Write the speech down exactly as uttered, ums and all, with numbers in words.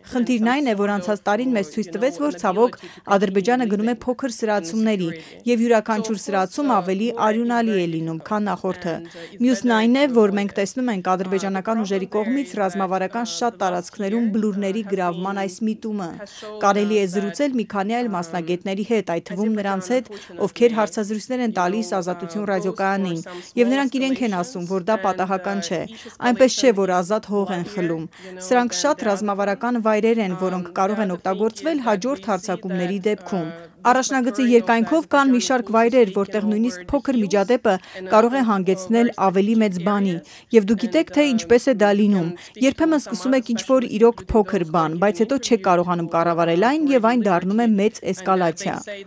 Խնդիրն այն է, որ անցած տարին մեզ ցույց տվեց, որ ցավոք Ադրբեջանը գնում է փոքր սրացումների, և յուրաքանչյուր սրացում ավելի արյունալի է լինում, քան նախորդը։ Մյուսն այն է, որ մենք տեսնում ենք ադրբեջանական ուժերի կողմից ռազմավարական շատ տարածքներում բլուրների գրավման այս միտումը։ Կարելի է զրուցել մի քանի այլ մասնագետների հետ, այդ թվում նրանց հետ, ովքեր հարցազրույցներ են տալիս Ազատություն ռադիոկայանին, և նրանք իրենք են ասում, որ դա պատահական չէ, այնպես չէ, որ ազատ հող են խլում։ Սրանք շատ ռազմավարական վայրեր են, որոնք կարող են օգտագործվել հաջորդ հարձակումների դեպքում։ Առաջնագծի երկայնքով կան մի շարք վայրեր, որտեղ նույնիսկ փոքր միջադեպը կարող է հանգեցնել ավելի մեծ բանի, և դուք գիտեք, թե ինչպես է դա լինում։ Երբեմն սկսում եք ինչ-որ իրոք փոքր բան, բայց հետո չեք կարողանում կառավարել այն, և այն դառնում է մեծ էսկալացիա։